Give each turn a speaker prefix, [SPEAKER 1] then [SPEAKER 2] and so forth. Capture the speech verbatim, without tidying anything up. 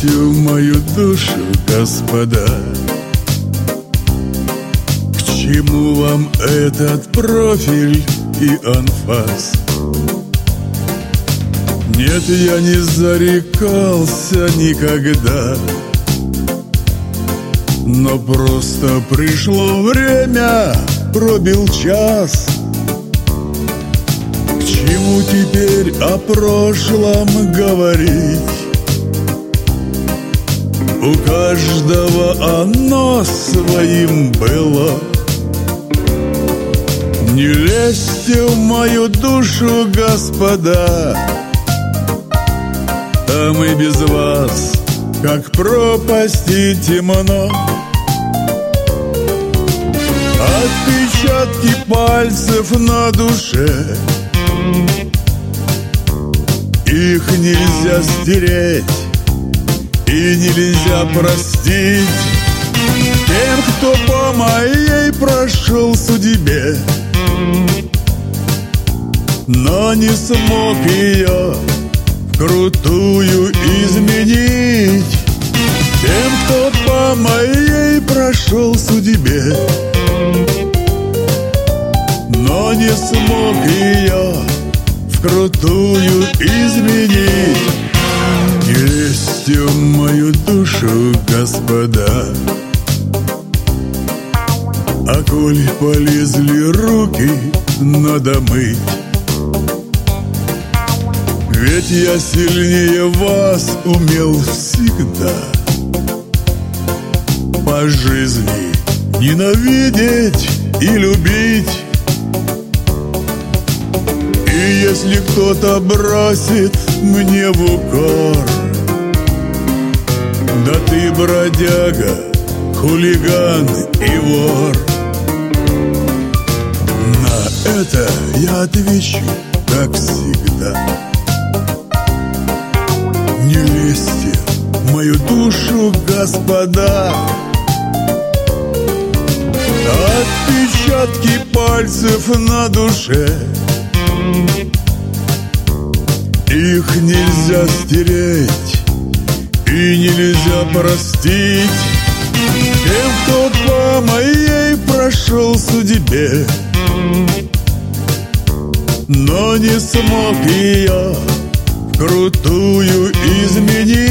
[SPEAKER 1] лезьте в мою душу, господа. К чему вам этот профиль и анфас? Нет, я не зарекался никогда, но просто пришло время, пробил час. К чему теперь о прошлом говорить? У каждого оно своим было. Не лезьте в мою душу, господа, там и без вас, как пропасти темно. Отпечатки пальцев на душе, их нельзя стереть и нельзя простить тем, кто по моей прошел судьбе, но не смог ее вкрутую изменить. Тем, кто по моей прошел судьбе, но не смог ее вкрутую изменить. Не лезьте в мою душу, господа, а коль полезли руки, надо мыть. Ведь я сильнее вас умел всегда по жизни ненавидеть и любить. И если кто-то бросит мне в укор: да ты бродяга, хулиган и вор, на это я отвечу, как всегда: не лезьте в мою душу, господа. Отпечатки пальцев на душе, их нельзя стереть и нельзя простить тем, кто по моей прошел судьбе, но не смог ее вкрутую изменить.